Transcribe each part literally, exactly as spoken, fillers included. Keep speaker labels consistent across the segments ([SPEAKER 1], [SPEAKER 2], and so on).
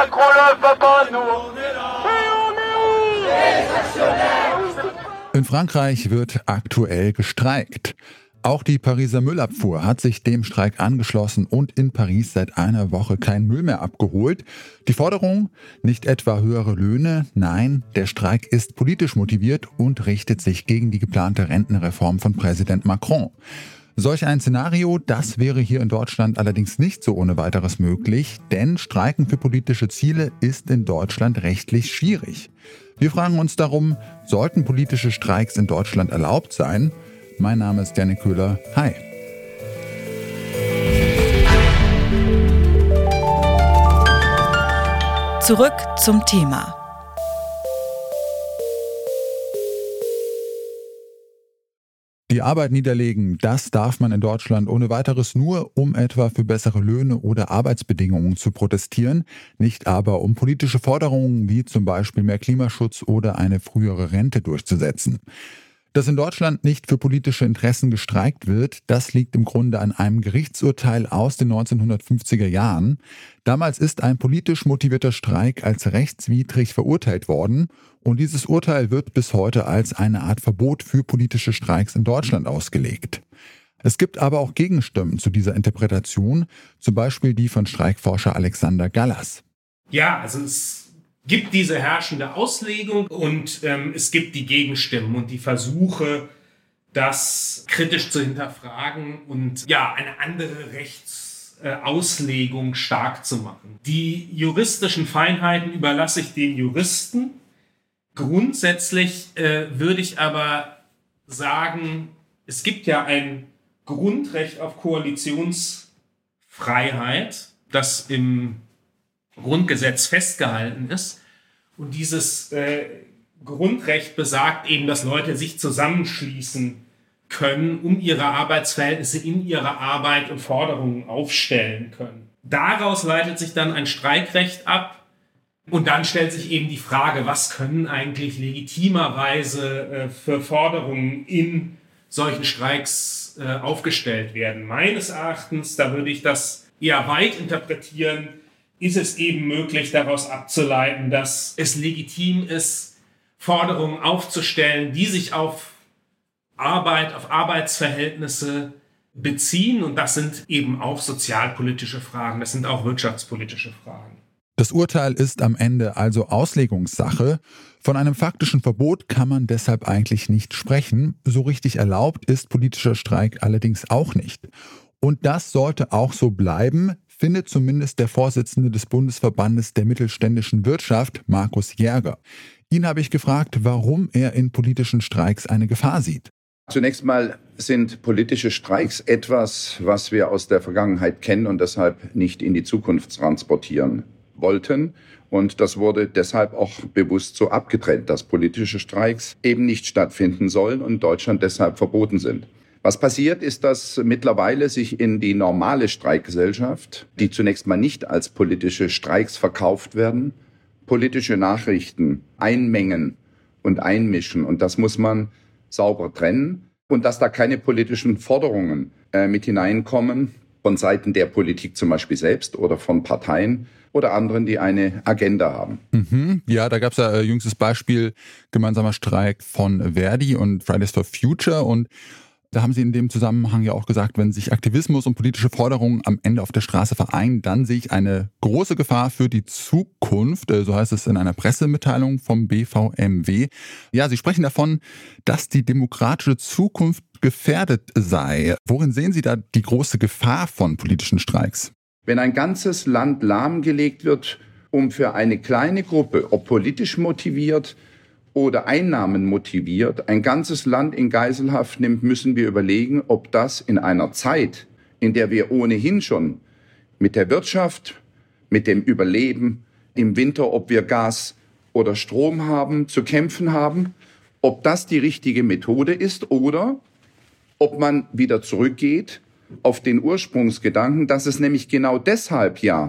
[SPEAKER 1] Macron ne veut pas nous.
[SPEAKER 2] In Frankreich wird aktuell gestreikt. Auch die Pariser Müllabfuhr hat sich dem Streik angeschlossen und in Paris seit einer Woche kein Müll mehr abgeholt. Die Forderung? Nicht etwa höhere Löhne, nein, der Streik ist politisch motiviert und richtet sich gegen die geplante Rentenreform von Präsident Macron. Solch ein Szenario, das wäre hier in Deutschland allerdings nicht so ohne weiteres möglich, denn Streiken für politische Ziele ist in Deutschland rechtlich schwierig. Wir fragen uns darum, sollten politische Streiks in Deutschland erlaubt sein? Mein Name ist Janik Köhler. Hi.
[SPEAKER 3] Zurück zum Thema.
[SPEAKER 2] Die Arbeit niederlegen, das darf man in Deutschland ohne weiteres nur, um etwa für bessere Löhne oder Arbeitsbedingungen zu protestieren, nicht aber um politische Forderungen wie zum Beispiel mehr Klimaschutz oder eine frühere Rente durchzusetzen. Dass in Deutschland nicht für politische Interessen gestreikt wird, das liegt im Grunde an einem Gerichtsurteil aus den neunzehnhundertfünfziger Jahren. Damals ist ein politisch motivierter Streik als rechtswidrig verurteilt worden und dieses Urteil wird bis heute als eine Art Verbot für politische Streiks in Deutschland ausgelegt. Es gibt aber auch Gegenstimmen zu dieser Interpretation, zum Beispiel die von Streikforscher Alexander Gallas.
[SPEAKER 4] Ja, also es gibt diese herrschende Auslegung und ähm, es gibt die Gegenstimmen und die Versuche, das kritisch zu hinterfragen und ja, eine andere Rechtsauslegung äh, stark zu machen. Die juristischen Feinheiten überlasse ich den Juristen. Grundsätzlich äh, würde ich aber sagen, es gibt ja ein Grundrecht auf Koalitionsfreiheit, das im Grundgesetz festgehalten ist. Und dieses äh, Grundrecht besagt eben, dass Leute sich zusammenschließen können, um ihre Arbeitsverhältnisse in ihrer Arbeit und Forderungen aufstellen können. Daraus leitet sich dann ein Streikrecht ab. Und dann stellt sich eben die Frage, was können eigentlich legitimerweise äh, für Forderungen in solchen Streiks äh, aufgestellt werden. Meines Erachtens, da würde ich das eher weit interpretieren, ist es eben möglich, daraus abzuleiten, dass es legitim ist, Forderungen aufzustellen, die sich auf Arbeit, auf Arbeitsverhältnisse beziehen. Und das sind eben auch sozialpolitische Fragen, das sind auch wirtschaftspolitische Fragen.
[SPEAKER 2] Das Urteil ist am Ende also Auslegungssache. Von einem faktischen Verbot kann man deshalb eigentlich nicht sprechen. So richtig erlaubt ist politischer Streik allerdings auch nicht. Und das sollte auch so bleiben, findet zumindest der Vorsitzende des Bundesverbandes der mittelständischen Wirtschaft, Markus Jäger. Ihn habe ich gefragt, warum er in politischen Streiks eine Gefahr sieht.
[SPEAKER 5] Zunächst mal sind politische Streiks etwas, was wir aus der Vergangenheit kennen und deshalb nicht in die Zukunft transportieren wollten. Und das wurde deshalb auch bewusst so abgetrennt, dass politische Streiks eben nicht stattfinden sollen und in Deutschland deshalb verboten sind. Was passiert ist, dass mittlerweile sich in die normale Streikgesellschaft, die zunächst mal nicht als politische Streiks verkauft werden, politische Nachrichten einmengen und einmischen. Und das muss man sauber trennen. Und dass da keine politischen Forderungen äh, mit hineinkommen, von Seiten der Politik zum Beispiel selbst oder von Parteien oder anderen, die eine Agenda haben.
[SPEAKER 2] Mhm. Ja, da gab es ja äh, jüngstes Beispiel, gemeinsamer Streik von Verdi und Fridays for Future. Und da haben Sie in dem Zusammenhang ja auch gesagt, wenn sich Aktivismus und politische Forderungen am Ende auf der Straße vereinen, dann sehe ich eine große Gefahr für die Zukunft. So heißt es in einer Pressemitteilung vom B V M W. Ja, Sie sprechen davon, dass die demokratische Zukunft gefährdet sei. Worin sehen Sie da die große Gefahr von politischen Streiks?
[SPEAKER 5] Wenn ein ganzes Land lahmgelegt wird, um für eine kleine Gruppe, ob politisch motiviert oder Einnahmen motiviert, ein ganzes Land in Geiselhaft nimmt, müssen wir überlegen, ob das in einer Zeit, in der wir ohnehin schon mit der Wirtschaft, mit dem Überleben im Winter, ob wir Gas oder Strom haben, zu kämpfen haben, ob das die richtige Methode ist oder ob man wieder zurückgeht auf den Ursprungsgedanken, dass es nämlich genau deshalb ja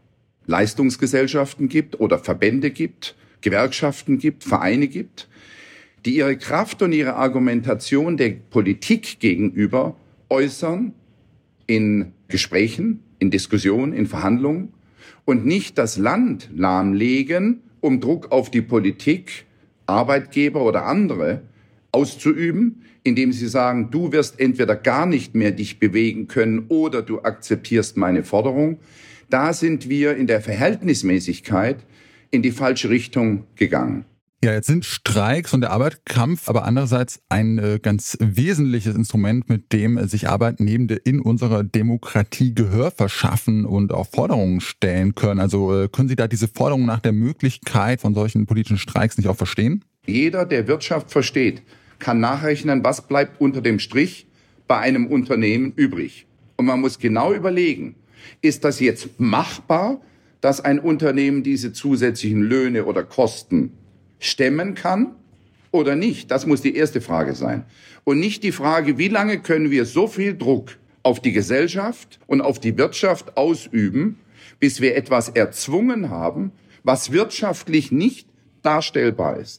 [SPEAKER 5] Leistungsgesellschaften gibt oder Verbände gibt, Gewerkschaften gibt, Vereine gibt, die ihre Kraft und ihre Argumentation der Politik gegenüber äußern in Gesprächen, in Diskussionen, in Verhandlungen und nicht das Land lahmlegen, um Druck auf die Politik, Arbeitgeber oder andere auszuüben, indem sie sagen, du wirst entweder gar nicht mehr dich bewegen können oder du akzeptierst meine Forderung. Da sind wir in der Verhältnismäßigkeit in die falsche Richtung gegangen.
[SPEAKER 2] Ja, jetzt sind Streiks und der Arbeitskampf aber andererseits ein äh, ganz wesentliches Instrument, mit dem äh, sich Arbeitnehmende in unserer Demokratie Gehör verschaffen und auch Forderungen stellen können. Also äh, können Sie da diese Forderung nach der Möglichkeit von solchen politischen Streiks nicht auch verstehen?
[SPEAKER 5] Jeder, der Wirtschaft versteht, kann nachrechnen, was bleibt unter dem Strich bei einem Unternehmen übrig. Und man muss genau überlegen, ist das jetzt machbar, dass ein Unternehmen diese zusätzlichen Löhne oder Kosten stemmen kann oder nicht? Das muss die erste Frage sein. Und nicht die Frage, wie lange können wir so viel Druck auf die Gesellschaft und auf die Wirtschaft ausüben, bis wir etwas erzwungen haben, was wirtschaftlich nicht darstellbar ist.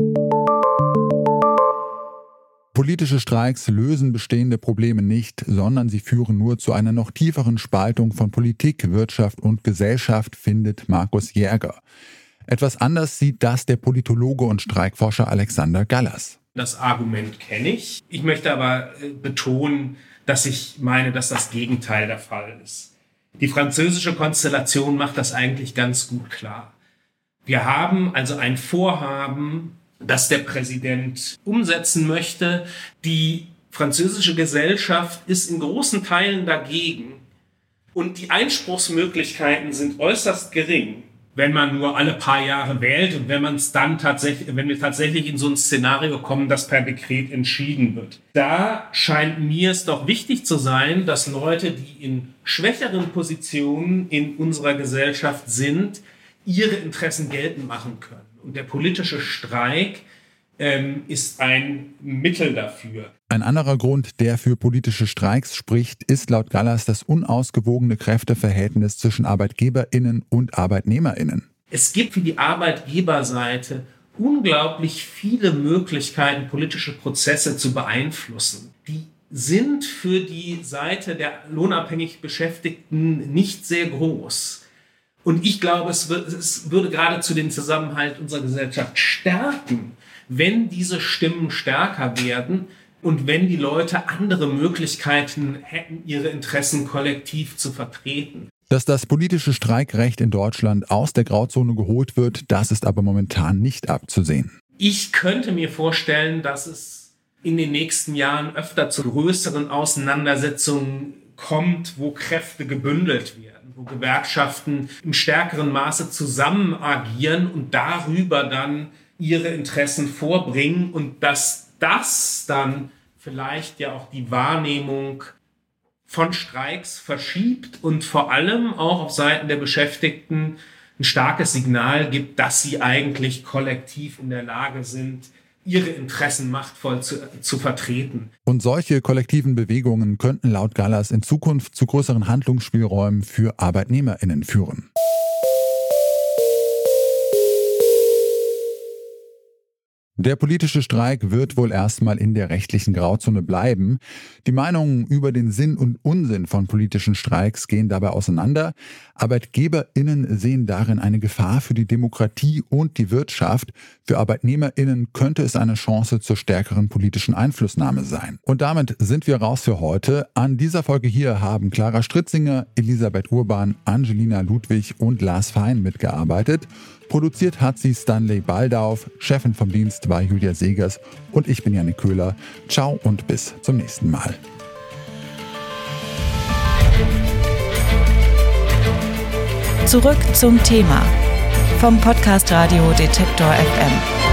[SPEAKER 2] Politische Streiks lösen bestehende Probleme nicht, sondern sie führen nur zu einer noch tieferen Spaltung von Politik, Wirtschaft und Gesellschaft, findet Markus Jäger. Etwas anders sieht das der Politologe und Streikforscher Alexander Gallas.
[SPEAKER 4] Das Argument kenne ich. Ich möchte aber betonen, dass ich meine, dass das Gegenteil der Fall ist. Die französische Konstellation macht das eigentlich ganz gut klar. Wir haben also ein Vorhaben, das der Präsident umsetzen möchte. Die französische Gesellschaft ist in großen Teilen dagegen. Und die Einspruchsmöglichkeiten sind äußerst gering, wenn man nur alle paar Jahre wählt und wenn man es dann tatsächlich, wenn wir tatsächlich in so ein Szenario kommen, das per Dekret entschieden wird. Da scheint mir es doch wichtig zu sein, dass Leute, die in schwächeren Positionen in unserer Gesellschaft sind, ihre Interessen geltend machen können. Und der politische Streik ähm, ist ein Mittel dafür.
[SPEAKER 2] Ein anderer Grund, der für politische Streiks spricht, ist laut Gallas das unausgewogene Kräfteverhältnis zwischen ArbeitgeberInnen und ArbeitnehmerInnen.
[SPEAKER 4] Es gibt für die Arbeitgeberseite unglaublich viele Möglichkeiten, politische Prozesse zu beeinflussen. Die sind für die Seite der lohnabhängig Beschäftigten nicht sehr groß. Und ich glaube, es, wird, es würde geradezu den Zusammenhalt unserer Gesellschaft stärken, wenn diese Stimmen stärker werden und wenn die Leute andere Möglichkeiten hätten, ihre Interessen kollektiv zu vertreten.
[SPEAKER 2] Dass das politische Streikrecht in Deutschland aus der Grauzone geholt wird, das ist aber momentan nicht abzusehen.
[SPEAKER 4] Ich könnte mir vorstellen, dass es in den nächsten Jahren öfter zu größeren Auseinandersetzungen kommt, wo Kräfte gebündelt werden, wo Gewerkschaften im stärkeren Maße zusammen agieren und darüber dann ihre Interessen vorbringen und dass das dann vielleicht ja auch die Wahrnehmung von Streiks verschiebt und vor allem auch auf Seiten der Beschäftigten ein starkes Signal gibt, dass sie eigentlich kollektiv in der Lage sind, ihre Interessen machtvoll zu, zu vertreten.
[SPEAKER 2] Und solche kollektiven Bewegungen könnten laut Gallas in Zukunft zu größeren Handlungsspielräumen für ArbeitnehmerInnen führen. Der politische Streik wird wohl erstmal in der rechtlichen Grauzone bleiben. Die Meinungen über den Sinn und Unsinn von politischen Streiks gehen dabei auseinander. ArbeitgeberInnen sehen darin eine Gefahr für die Demokratie und die Wirtschaft. Für ArbeitnehmerInnen könnte es eine Chance zur stärkeren politischen Einflussnahme sein. Und damit sind wir raus für heute. An dieser Folge hier haben Clara Stritzinger, Elisabeth Urban, Angelina Ludwig und Lars Fein mitgearbeitet. Produziert hat sie Stanley Baldauf, Chefin vom Dienst war Julia Segers und ich bin Jannik Köhler. Ciao und bis zum nächsten Mal.
[SPEAKER 3] Zurück zum Thema vom Podcast Radio Detektor F M.